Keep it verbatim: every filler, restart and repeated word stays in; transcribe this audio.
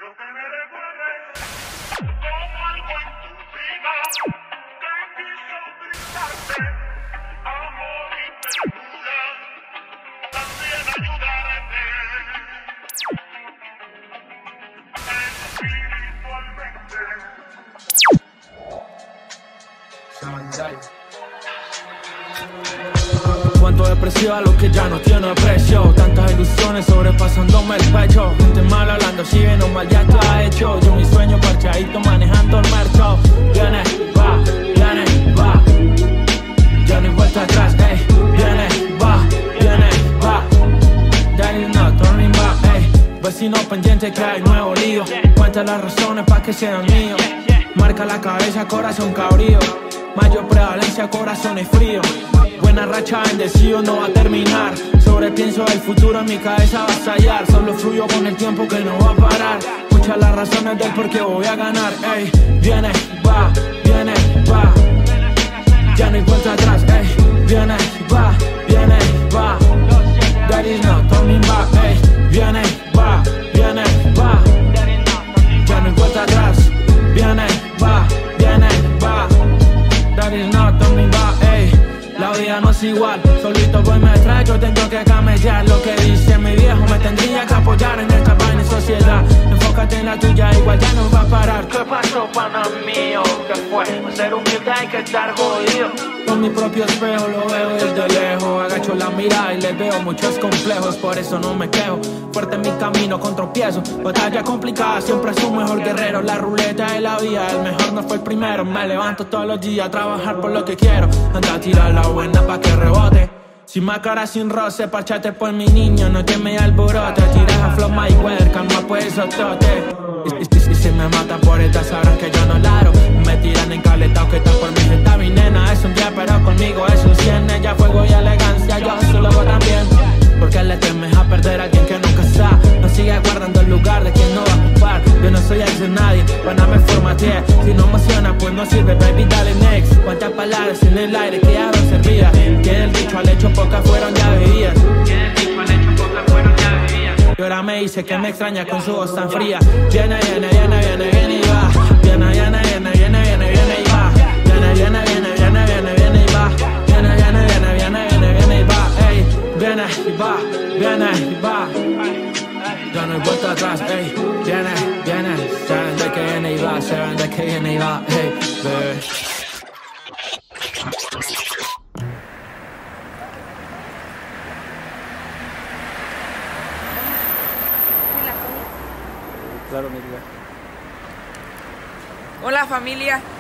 Cuánto depresivo a lo que ya no tiene precio. Tantas ilusiones sobrepasándome el pecho. Gente mal hablando, si bien o mal ya está hecho. Yo mi sueño parchadito manejando el mercho. Viene, va, viene, va. Ya no hay vuelta atrás, ey. Viene, va, viene, va. There is no turning back, ey. Vecino pendiente que hay nuevo lío. Cuenta las razones pa' que sean míos. Marca la cabeza, corazón cabrío. Mayor prevalencia, corazón es frío. Buena racha, bendecido, no va a terminar. Sobrepienso el futuro, en mi cabeza va a estallar. Solo fluyo con el tiempo que no va a parar. Muchas las razones del por qué voy a ganar. Ey, viene, va, viene, va. Ya no hay vuelta atrás, ey. Viene, va, viene, va. There is no turning back, ey. Viene, va, viene, va. Ya no hay vuelta atrás. Viene, va, viene, va. There is no turning back, ey. La vida no es igual, solito voy me trae, yo tengo que camellar. Lo que dice mi viejo me tendría que apoyar en esta vaina y sociedad. Enfócate en la tuya, igual ya no va a parar. ¿Qué pasó, pana mío? ¿Qué fue? Ser humilde hay que estar jodido. Con mi propio espejo lo veo desde lejos. Agacho la mirada y les veo muchos complejos. Por eso no me quejo, fuerte en mi camino con tropiezos. Batalla complicada, siempre es un mejor guerrero. La ruleta de la vida, el mejor no fue el primero. Me levanto todos los días a trabajar por lo que quiero. Anda a tirar la buena pa' que rebote. Sin máscara, sin roce, parchate por mi niño, no te me alborote. Tiras a flow my weather, calma pues sotote. Y, y, y si me matan por estas sabrán que yo no laro. Me tiran encaletado que está por mí. Está mi nena, es un día pero conmigo es un cien. Ella fuego y elegancia, yo solo hago también. Porque le temes a perder a alguien que nunca está. No sigue guardando el lugar de quien no va a ocupar. Yo no soy ex de nadie, bueno me formateé. Si no emociona pues no sirve, baby dale next. Cuántas palabras en el aire que ya no servía. Que el dicho al hecho pocas fueron ya bebidas. Que el dicho al hecho pocas fueron ya bebidas. Y ahora me dice que me extraña con su voz tan fría. Viene, viene, viene, viene, viene y va. Viene, viene, viene, viene, viene, viene y va. Viene, viene, viene, viene, viene, viene y va. Viene, viene, viene, viene, viene, viene y va. Ey, viene y va, viene y va. Ya no hay vuelta atrás, ey. Viene, viene, saben de que viene y va, saben de que viene y va, ey, bebé. Claro, mi vida. Hola familia,